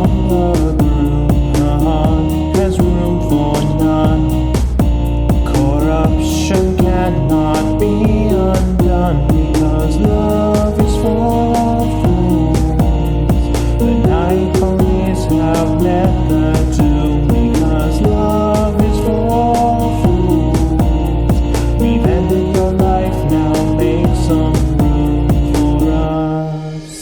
the groom. Her heart has room for none. Corruption cannot be undone, because love is for fools. The night police have met the doom, because love is for fools. We've ended your life, now make some room for us.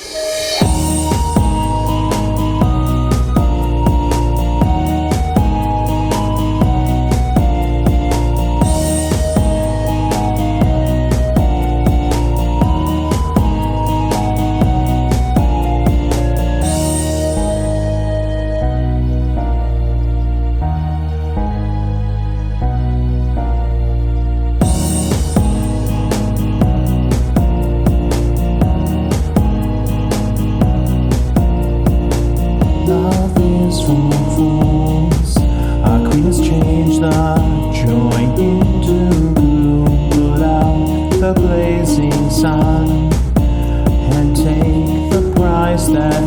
Love is for fools. Our queen has changed the joy into gloom. Put out the blazing sun and take the prize that